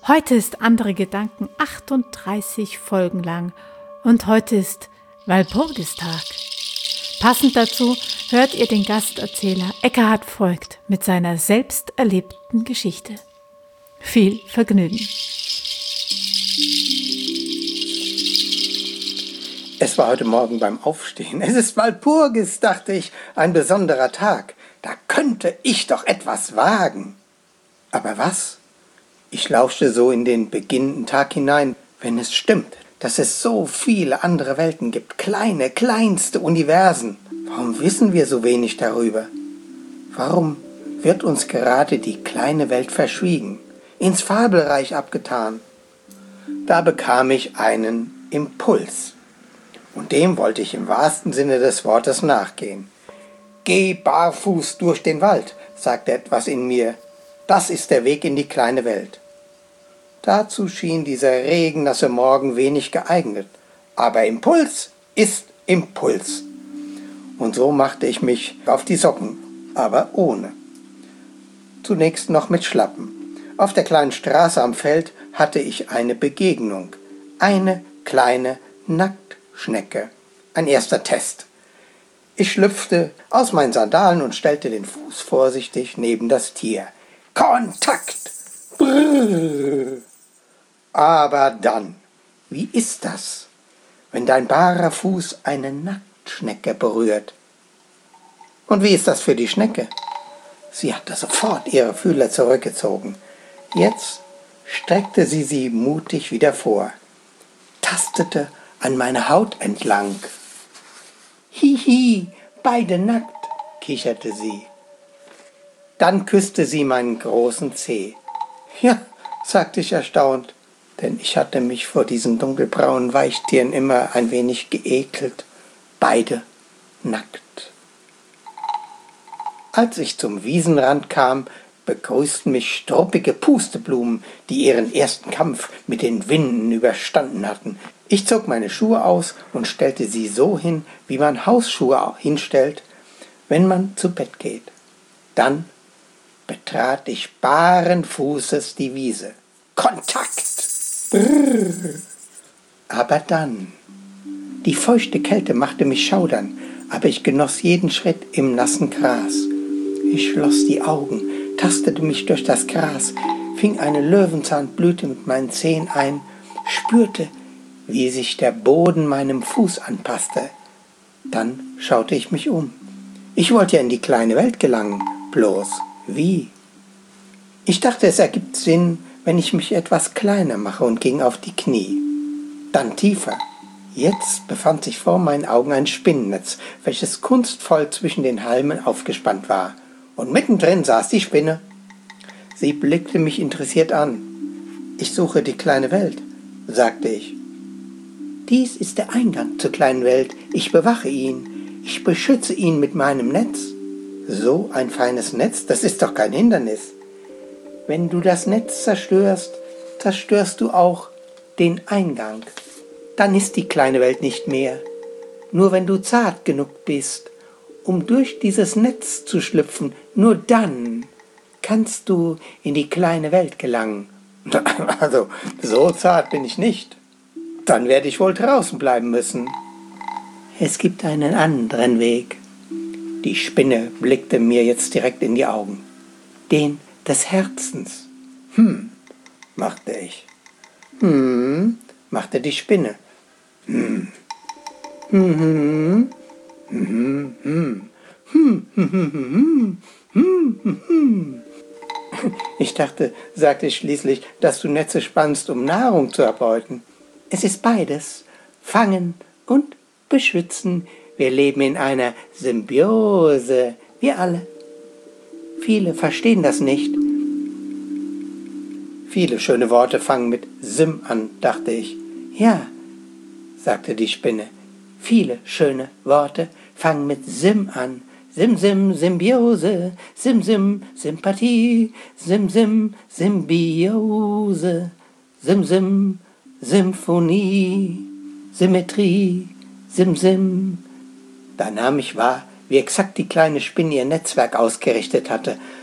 Heute ist Andere Gedanken 38 Folgen lang und heute ist Walpurgistag. Passend dazu hört ihr den Gasterzähler Eckhard Voigt mit seiner selbst erlebten Geschichte. Viel Vergnügen! Es war heute Morgen beim Aufstehen. Es ist Walpurgis, dachte ich, ein besonderer Tag. Da könnte ich doch etwas wagen. Aber was? Ich lauschte so in den beginnenden Tag hinein. Wenn es stimmt, dass es so viele andere Welten gibt, kleine, kleinste Universen, warum wissen wir so wenig darüber? Warum wird uns gerade die kleine Welt verschwiegen, ins Fabelreich abgetan? Da bekam ich einen Impuls. Und dem wollte ich im wahrsten Sinne des Wortes nachgehen. Geh barfuß durch den Wald, sagte etwas in mir. Das ist der Weg in die kleine Welt. Dazu schien dieser regennasse Morgen wenig geeignet. Aber Impuls ist Impuls. Und so machte ich mich auf die Socken, aber ohne. Zunächst noch mit Schlappen. Auf der kleinen Straße am Feld hatte ich eine Begegnung. Eine kleine Nacktschnecke. Ein erster Test. Ich schlüpfte aus meinen Sandalen und stellte den Fuß vorsichtig neben das Tier. Kontakt! Brrr. Aber dann, wie ist das, wenn dein barer Fuß eine Nacktschnecke berührt? Und wie ist das für die Schnecke? Sie hatte sofort ihre Fühler zurückgezogen. Jetzt streckte sie mutig wieder vor, tastete an meiner Haut entlang. Hihi, beide nackt, kicherte sie. Dann küsste sie meinen großen Zeh. Ja, sagte ich erstaunt, denn ich hatte mich vor diesen dunkelbraunen Weichtieren immer ein wenig geekelt. Beide nackt. Als ich zum Wiesenrand kam, begrüßten mich struppige Pusteblumen, die ihren ersten Kampf mit den Winden überstanden hatten. Ich zog meine Schuhe aus und stellte sie so hin, wie man Hausschuhe hinstellt, wenn man zu Bett geht. Dann betrat ich baren Fußes die Wiese. Kontakt! Brrr. Aber dann, die feuchte Kälte machte mich schaudern, aber ich genoss jeden Schritt im nassen Gras. Ich schloss die Augen, tastete mich durch das Gras, fing eine Löwenzahnblüte mit meinen Zehen ein, spürte, wie sich der Boden meinem Fuß anpasste. Dann schaute ich mich um. Ich wollte ja in die kleine Welt gelangen, bloß wie? Ich dachte, es ergibt Sinn, wenn ich mich etwas kleiner mache und ging auf die Knie. Dann tiefer. Jetzt befand sich vor meinen Augen ein Spinnennetz, welches kunstvoll zwischen den Halmen aufgespannt war. Und mittendrin saß die Spinne. Sie blickte mich interessiert an. Ich suche die kleine Welt, sagte ich. Dies ist der Eingang zur kleinen Welt. Ich bewache ihn. Ich beschütze ihn mit meinem Netz. So ein feines Netz, das ist doch kein Hindernis. Wenn du das Netz zerstörst, zerstörst du auch den Eingang. Dann ist die kleine Welt nicht mehr. Nur wenn du zart genug bist, um durch dieses Netz zu schlüpfen, nur dann kannst du in die kleine Welt gelangen. Also, so zart bin ich nicht. Dann werde ich wohl draußen bleiben müssen. Es gibt einen anderen Weg. Die Spinne blickte mir jetzt direkt in die Augen. Den des Herzens. Machte ich. Machte die Spinne. Ich dachte, sagte ich schließlich, dass du Netze spannst, um Nahrung zu erbeuten. Es ist beides. Fangen und beschützen. Wir leben in einer Symbiose. Wir alle. Viele verstehen das nicht. Viele schöne Worte fangen mit Sim an, dachte ich. Ja, sagte die Spinne. Viele schöne Worte fangen mit Sim an. Sim, Sim, Symbiose. Sim, Sim, Sympathie. Sim, Sim, Symbiose. Sim, Sim, Symphonie. Symmetrie. Sim, Sim. Da nahm ich wahr, wie exakt die kleine Spinne ihr Netzwerk ausgerichtet hatte.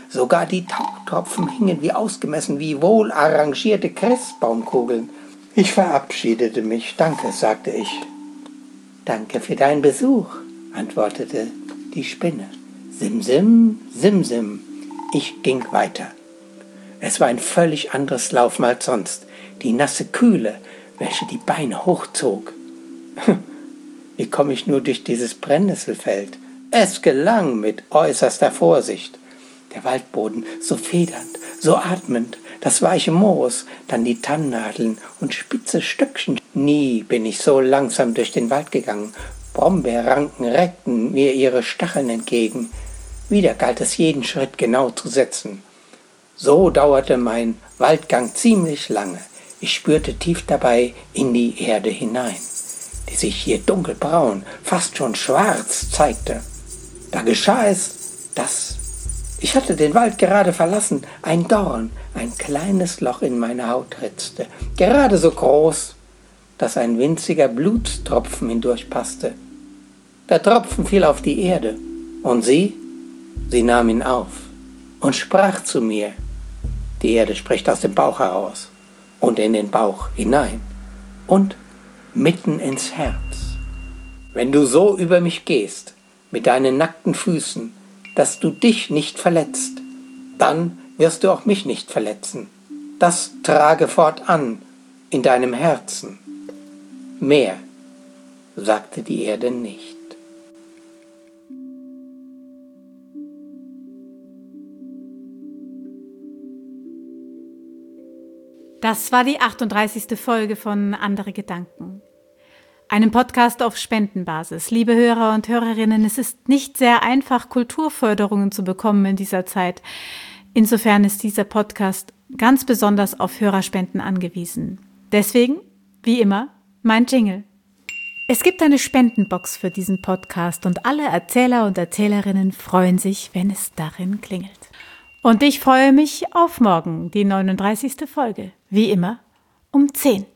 Sogar die Tautropfen hingen wie ausgemessen, wie wohl arrangierte Christbaumkugeln. Ich verabschiedete mich. Danke, sagte ich. Danke für deinen Besuch, antwortete die Spinne. Simsim, simsim. Ich ging weiter. Es war ein völlig anderes Laufen als sonst. Die nasse Kühle, welche die Beine hochzog. Wie komme ich nur durch dieses Brennnesselfeld? Es gelang mit äußerster Vorsicht. Der Waldboden so federnd, so atmend, das weiche Moos, dann die Tannennadeln und spitze Stöckchen. Nie bin ich so langsam durch den Wald gegangen. Brombeerranken reckten mir ihre Stacheln entgegen. Wieder galt es, jeden Schritt genau zu setzen. So dauerte mein Waldgang ziemlich lange. Ich spürte tief dabei in die Erde hinein, die sich hier dunkelbraun, fast schon schwarz zeigte. Da geschah es, dass ich hatte den Wald gerade verlassen, ein Dorn, ein kleines Loch in meine Haut ritzte, gerade so groß, dass ein winziger Blutstropfen hindurchpasste. Der Tropfen fiel auf die Erde, und sie nahm ihn auf und sprach zu mir. Die Erde spricht aus dem Bauch heraus und in den Bauch hinein und mitten ins Herz. Wenn du so über mich gehst, mit deinen nackten Füßen, dass du dich nicht verletzt, dann wirst du auch mich nicht verletzen. Das trage fortan in deinem Herzen. Mehr sagte die Erde nicht. Das war die 38. Folge von Andere Gedanken. Einem Podcast auf Spendenbasis. Liebe Hörer und Hörerinnen, es ist nicht sehr einfach, Kulturförderungen zu bekommen in dieser Zeit. Insofern ist dieser Podcast ganz besonders auf Hörerspenden angewiesen. Deswegen, wie immer, mein Jingle. Es gibt eine Spendenbox für diesen Podcast und alle Erzähler und Erzählerinnen freuen sich, wenn es darin klingelt. Und ich freue mich auf morgen, die 39. Folge. Wie immer, um 10.